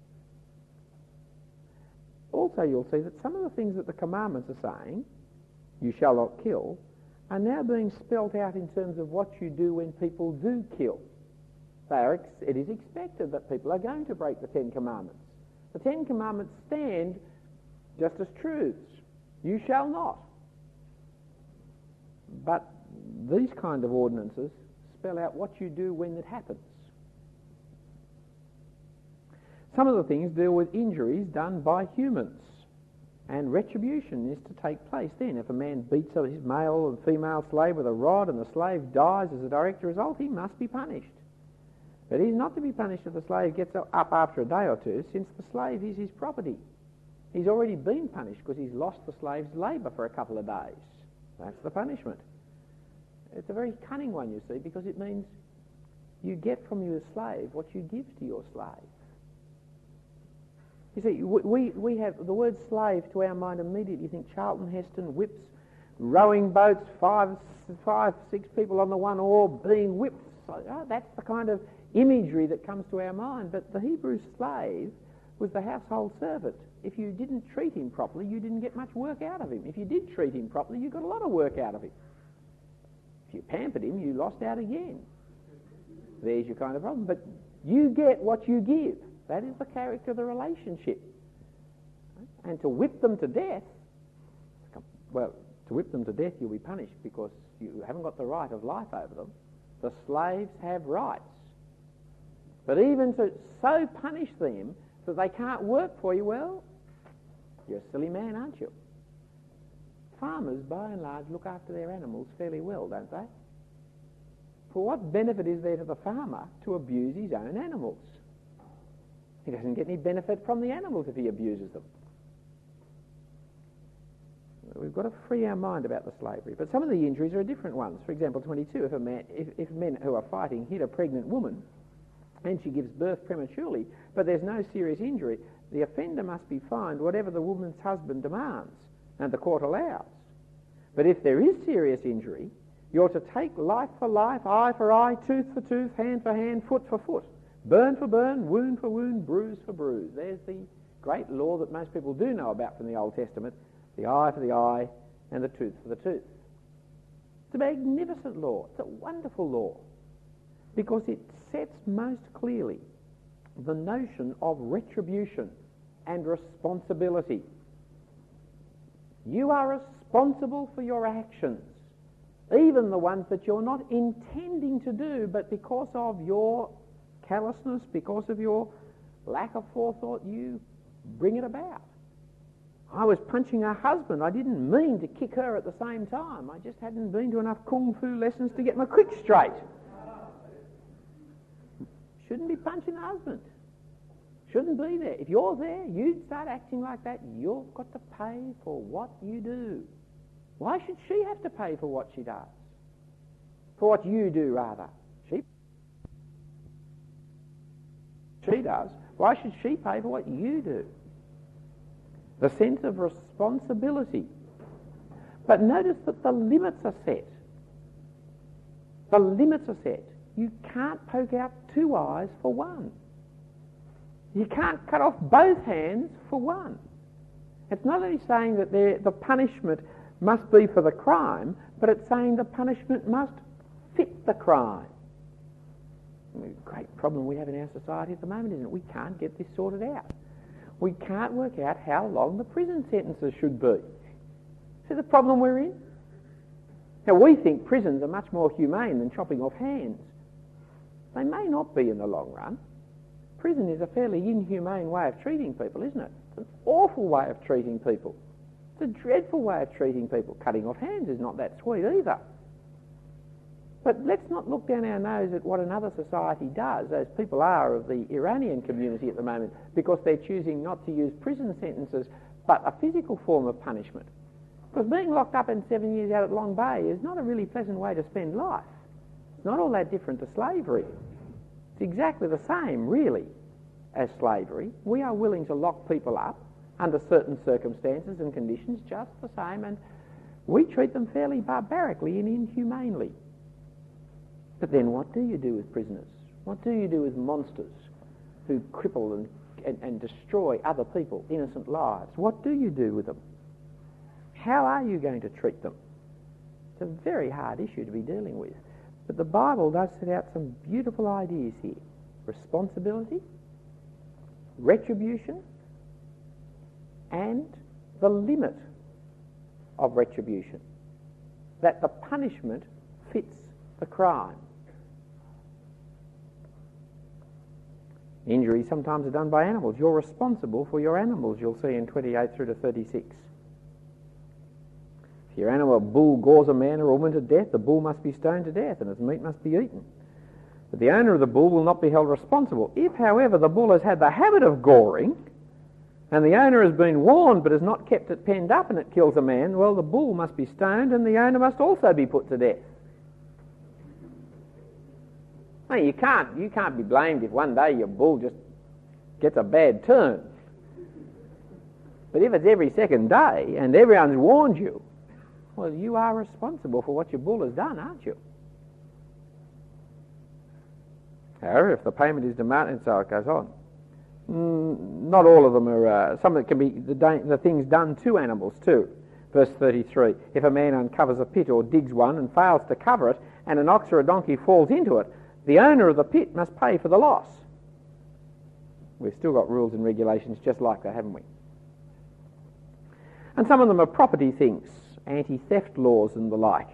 [SPEAKER 2] Also, you'll see that some of the things that the commandments are saying, you shall not kill, are now being spelt out in terms of what you do when people do kill. It is expected that people are going to break the Ten Commandments. The Ten Commandments stand just as truths. You shall not. But these kind of ordinances spell out what you do when it happens. Some of the things deal with injuries done by humans, and retribution is to take place then. If a man beats his male and female slave with a rod and the slave dies as a direct result, he must be punished. But he's not to be punished if the slave gets up after a day or two, since the slave is his property. He's already been punished because he's lost the slave's labour for a couple of days. That's the punishment. It's a very cunning one, you see, because it means you get from your slave what you give to your slave. You see, we have the word slave to our mind immediately. You think Charlton Heston, whips, rowing boats, five, 6 people on the one oar being whipped. So, that's the kind of imagery that comes to our mind. But the Hebrew slave was the household servant. If you didn't treat him properly, you didn't get much work out of him. If you did treat him properly, you got a lot of work out of him. If you pampered him, you lost out again. there's your kind of problem. But you get what you give. That is the character of the relationship. And to whip them to death, well, to whip them to death you'll be punished because you haven't got the right of life over them. The slaves have rights. But even to so punish them that they can't work for you, well, you're a silly man, aren't you? Farmers, by and large, look after their animals fairly well, don't they? For what benefit is there to the farmer to abuse his own animals? He doesn't get any benefit from the animals if he abuses them. We've got to free our mind about the slavery. But some of the injuries are different ones. For example, 22, if men who are fighting hit a pregnant woman and she gives birth prematurely, but there's no serious injury, the offender must be fined whatever the woman's husband demands and the court allows. But if there is serious injury, you're to take life for life, eye for eye, tooth for tooth, hand for hand, foot for foot, burn for burn, wound for wound, bruise for bruise. There's the great law that most people do know about from the Old Testament, the eye for the eye and the tooth for the tooth. It's a magnificent law. It's a wonderful law because it sets most clearly the notion of retribution and responsibility. You are responsible for your actions, even the ones that you're not intending to do, but because of your callousness, because of your lack of forethought, you bring it about. I was punching her husband. I didn't mean to kick her at the same time. I just hadn't been to enough kung fu lessons to get my kicks straight. Shouldn't be punching the husband. Shouldn't be there. If you're there, you start acting like that, you've got to pay for what you do. Why should she have to pay for what she does? For what you do, rather. She does. Why should she pay for what you do? The sense of responsibility. But notice that the limits are set. The limits are set. You can't poke out two eyes for one. You can't cut off both hands for one. It's not only saying that the punishment must be for the crime, but it's saying the punishment must fit the crime. A great problem we have in our society at the moment, isn't it? We can't get this sorted out. We can't work out how long the prison sentences should be. See the problem we're in? Now, we think prisons are much more humane than chopping off hands. They may not be in the long run. Prison is a fairly inhumane way of treating people, isn't it? It's an awful way of treating people. It's a dreadful way of treating people. Cutting off hands is not that sweet either. But let's not look down our nose at what another society does, as people are of the Iranian community at the moment, because they're choosing not to use prison sentences, but a physical form of punishment. Because being locked up in 7 years out at Long Bay is not a really pleasant way to spend life. It's not all that different to slavery. It's exactly the same, really, as slavery. We are willing to lock people up under certain circumstances and conditions just the same, and we treat them fairly barbarically and inhumanely. But then what do you do with prisoners? What do you do with monsters who cripple and destroy other people, innocent lives? What do you do with them? How are you going to treat them? It's a very hard issue to be dealing with. But the Bible does set out some beautiful ideas here. Responsibility, retribution, and the limit of retribution. That the punishment fits the crime. Injuries sometimes are done by animals. You're responsible for your animals, you'll see in 28 through to 36. If your animal, a bull, gores a man or a woman to death, the bull must be stoned to death and its meat must be eaten. But the owner of the bull will not be held responsible. If, however, the bull has had the habit of goring and the owner has been warned but has not kept it penned up and it kills a man, well, the bull must be stoned and the owner must also be put to death. Now, you can't be blamed if one day your bull just gets a bad turn. But if it's every second day and everyone's warned you, well, you are responsible for what your bull has done, aren't you? However, if the payment is demanded, and so it goes on. Not all of them are, some that can be the things done to animals too. Verse 33, if a man uncovers a pit or digs one and fails to cover it, and an ox or a donkey falls into it, The owner of the pit must pay for the loss. We've still got rules and regulations just like that, haven't we? And some of them are property things, anti-theft laws and the like,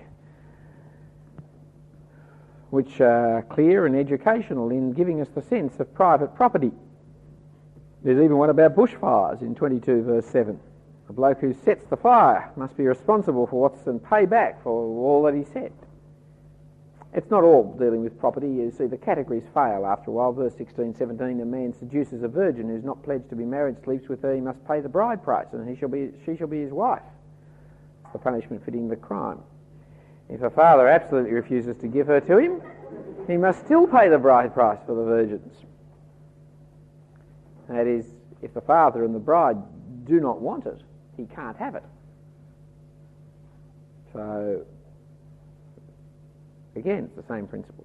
[SPEAKER 2] which are clear and educational in giving us the sense of private property. There's even one about bushfires in 22 verse 7. The bloke who sets the fire must be responsible for what's and pay back for all that he set. It's not all dealing with property. You see, the categories fail after a while. Verse 16, 17, a man seduces a virgin who's not pledged to be married, sleeps with her, he must pay the bride price, and she shall be his wife. It's the punishment fitting the crime. If a father absolutely refuses to give her to him, he must still pay the bride price for the virgins. That is, if the father and the bride do not want it, he can't have it. So, again, it's the same principles.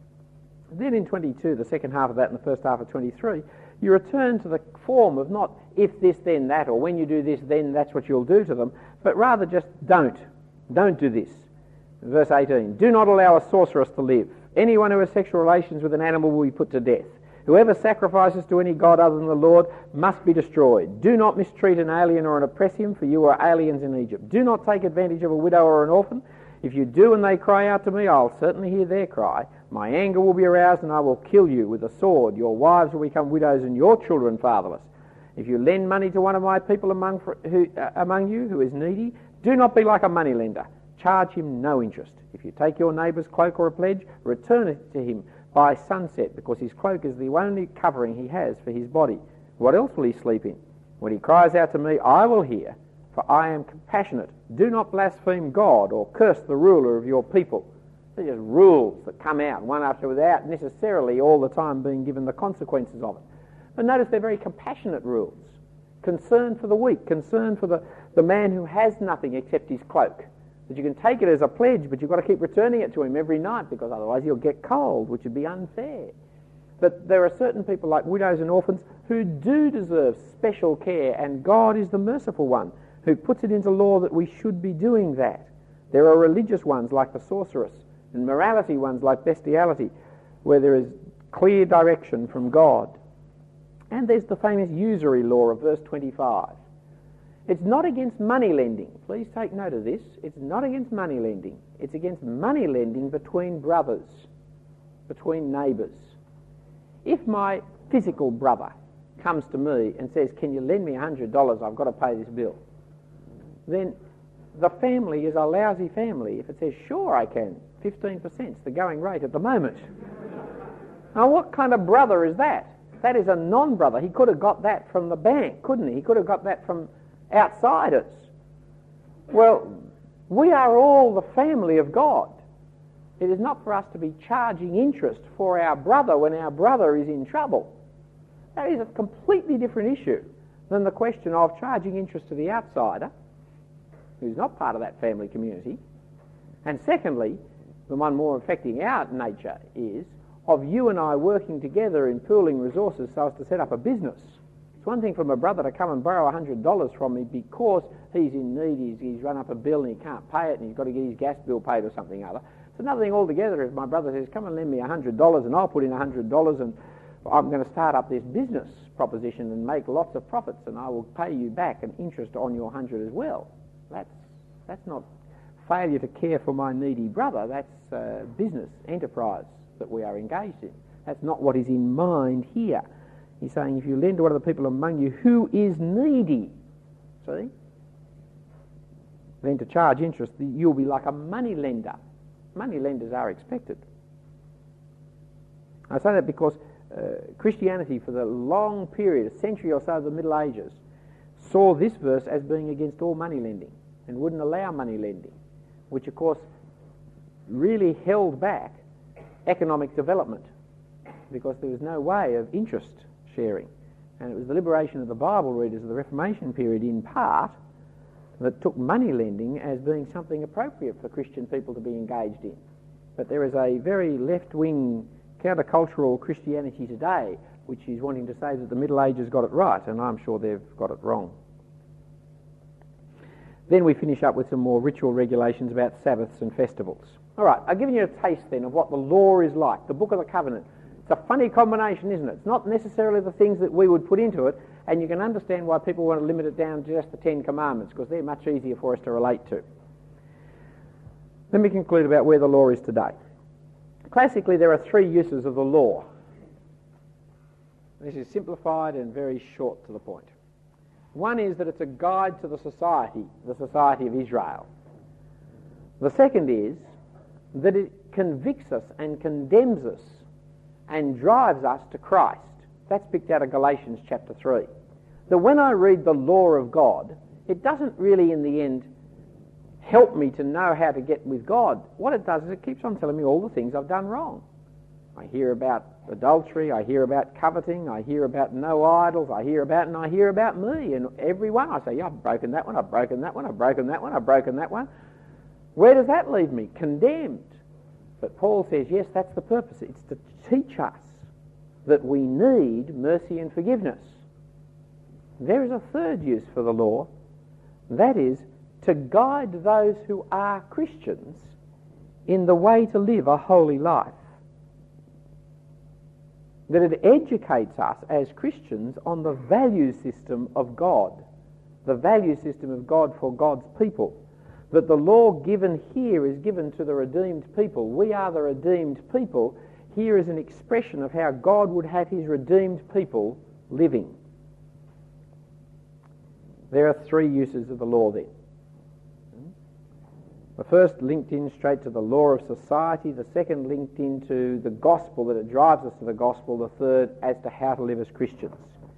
[SPEAKER 2] And then in 22, the second half of that and the first half of 23, you return to the form of not if this then that, or when you do this then that's what you'll do to them, but rather just don't do this. Verse 18, do not allow a sorceress to live. Anyone who has sexual relations with an animal will be put to death. Whoever sacrifices to any god other than the Lord must be destroyed. Do not mistreat an alien or oppress him, for you are aliens in Egypt. Do not take advantage of a widow or an orphan. If you do and they cry out to me, I'll certainly hear their cry. My anger will be aroused and I will kill you with a sword. Your wives will become widows and your children fatherless. If you lend money to one of my people among you who is needy, do not be like a moneylender. Charge him no interest. If you take your neighbour's cloak or a pledge, return it to him by sunset, because his cloak is the only covering he has for his body. What else will he sleep in? When he cries out to me, I will hear, for I am compassionate. Do not blaspheme God or curse the ruler of your people. They're just rules that come out one after without necessarily all the time being given the consequences of it. But notice they're very compassionate rules. Concern for the weak, concern for the man who has nothing except his cloak. That you can take it as a pledge, but you've got to keep returning it to him every night, because otherwise he'll get cold, which would be unfair. But there are certain people like widows and orphans who do deserve special care, and God is the merciful one who puts it into law that we should be doing that. There are religious ones like the sorceress, and morality ones like bestiality, where there is clear direction from God. And there's the famous usury law of verse 25. It's not against money lending. Please take note of this. It's not against money lending. It's against money lending between brothers, between neighbours. If my physical brother comes to me and says, can you lend me $100, I've got to pay this bill, then the family is a lousy family. If it says, sure I can, 15% is the going rate at the moment. Now what kind of brother is that? That is a non-brother. He could have got that from the bank, couldn't he? He could have got that from outsiders. Well, we are all the family of God. It is not for us to be charging interest for our brother when our brother is in trouble. That is a completely different issue than the question of charging interest to the outsider who's not part of that family community. And secondly, the one more affecting our nature is of you and I working together in pooling resources so as to set up a business. It's one thing for my brother to come and borrow $100 from me because he's in need, he's run up a bill and he can't pay it and he's got to get his gas bill paid or something or other. It's another thing altogether if my brother says, come and lend me $100 and I'll put in $100 and I'm going to start up this business proposition and make lots of profits and I will pay you back an interest on your 100 as well. That's not failure to care for my needy brother, that's business, enterprise that we are engaged in. That's not what is in mind here. He's saying if you lend to one of the people among you who is needy, see, then to charge interest, you'll be like a money lender. Money lenders are expected. I say that because Christianity for the long period, a century or so of the Middle Ages, saw this verse as being against all money lending and wouldn't allow money lending, which of course really held back economic development because there was no way of interest sharing. And it was the liberation of the Bible readers of the Reformation period in part that took money lending as being something appropriate for Christian people to be engaged in. But there is a very left-wing countercultural Christianity today which is wanting to say that the Middle Ages got it right, and I'm sure they've got it wrong. Then we finish up with some more ritual regulations about Sabbaths and festivals. All right, I've given you a taste then of what the law is like, the Book of the Covenant. It's a funny combination, isn't it? It's not necessarily the things that we would put into it, and you can understand why people want to limit it down to just the Ten Commandments, because they're much easier for us to relate to. Let me conclude about where the law is today. Classically, there are three uses of the law. This is simplified and very short to the point. One is that it's a guide to the society of Israel. The second is that it convicts us and condemns us and drives us to Christ. That's picked out of Galatians chapter 3. That when I read the law of God, it doesn't really in the end help me to know how to get with God. What it does is it keeps on telling me all the things I've done wrong. I hear about adultery, I hear about coveting, I hear about no idols, I hear about me, and every one I say, yeah, I've broken that one, I've broken that one, I've broken that one, I've broken that one. Where does that leave me? Condemned. But Paul says, yes, that's the purpose. It's to teach us that we need mercy and forgiveness. There is a third use for the law, that is to guide those who are Christians in the way to live a holy life. That it educates us as Christians on the value system of God, the value system of God for God's people. That the law given here is given to the redeemed people. We are the redeemed people. Here is an expression of how God would have his redeemed people living. There are three uses of the law then. The first linked in straight to the law of society, the second linked into the gospel, that it drives us to the gospel, the third as to how to live as Christians.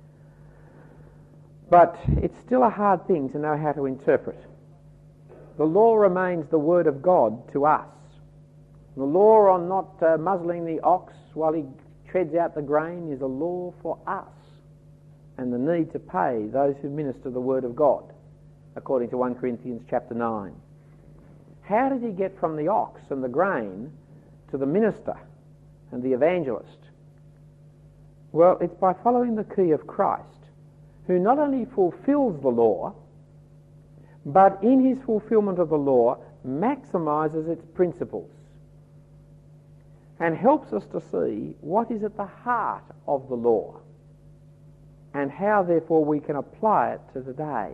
[SPEAKER 2] But it's still a hard thing to know how to interpret. The law remains the word of God to us. The law on not muzzling the ox while he treads out the grain is a law for us, and the need to pay those who minister the word of God, according to 1 Corinthians chapter 9. How did he get from the ox and the grain to the minister and the evangelist? Well, it's by following the key of Christ, who not only fulfills the law, but in his fulfillment of the law maximizes its principles and helps us to see what is at the heart of the law and how, therefore, we can apply it to today.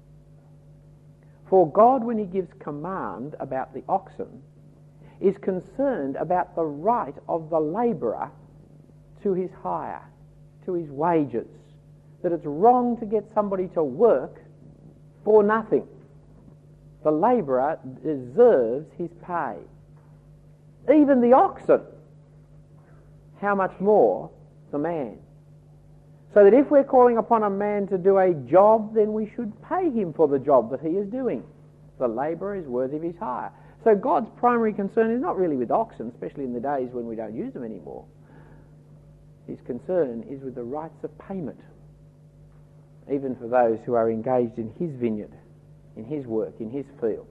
[SPEAKER 2] For God, when he gives command about the oxen, is concerned about the right of the labourer to his hire, to his wages, that it's wrong to get somebody to work for nothing. The labourer deserves his pay. Even the oxen, how much more the man? So that if we're calling upon a man to do a job, then we should pay him for the job that he is doing. The labourer is worthy of his hire. So God's primary concern is not really with oxen, especially in the days when we don't use them anymore. His concern is with the rights of payment, even for those who are engaged in his vineyard, in his work, in his field.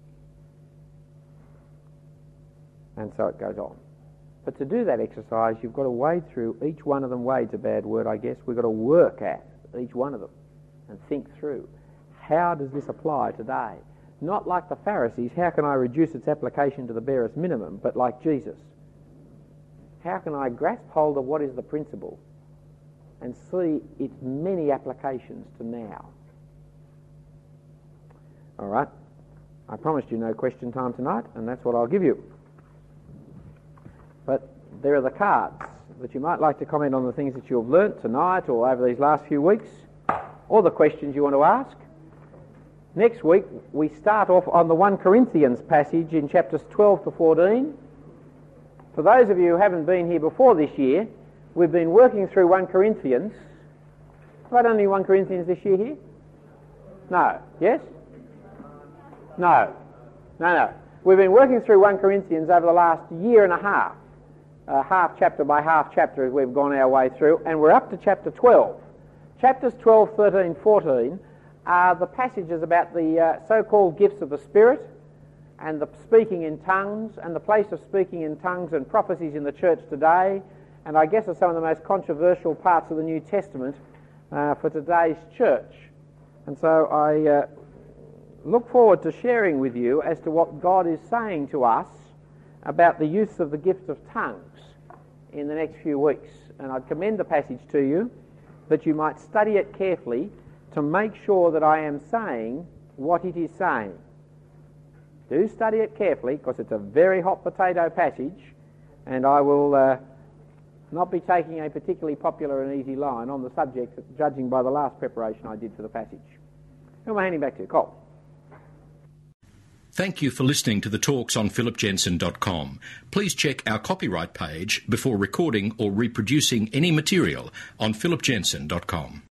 [SPEAKER 2] And so it goes on. But to do that exercise, you've got to wade through each one of them. Wade's a bad word, I guess. We've got to work at each one of them and think through, how does this apply today? Not like the Pharisees, how can I reduce its application to the barest minimum, but like Jesus. How can I grasp hold of what is the principle and see its many applications to now? All right, I promised you no question time tonight, and that's what I'll give you. But there are the cards that you might like to comment on the things that you've learnt tonight or over these last few weeks, or the questions you want to ask. Next week, we start off on the 1 Corinthians passage in chapters 12 to 14. For those of you who haven't been here before this year, we've been working through 1 Corinthians. Have I done any 1 Corinthians this year here? No. Yes? No. We've been working through 1 Corinthians over the last year and a half. Half chapter by half chapter as we've gone our way through, and we're up to chapter 12. Chapters 12, 13, 14 are the passages about the so-called gifts of the Spirit and the speaking in tongues and the place of speaking in tongues and prophecies in the church today, and I guess are some of the most controversial parts of the New Testament for today's church. And so I look forward to sharing with you as to what God is saying to us about the use of the gift of tongues in the next few weeks. And I'd commend the passage to you that you might study it carefully to make sure that I am saying what it is saying. Do study it carefully, because it's a very hot potato passage, and I will not be taking a particularly popular and easy line on the subject, judging by the last preparation I did for the passage. Who am I handing back to? Cole.
[SPEAKER 1] Thank you for listening to the talks on philipjensen.com. Please check our copyright page before recording or reproducing any material on philipjensen.com.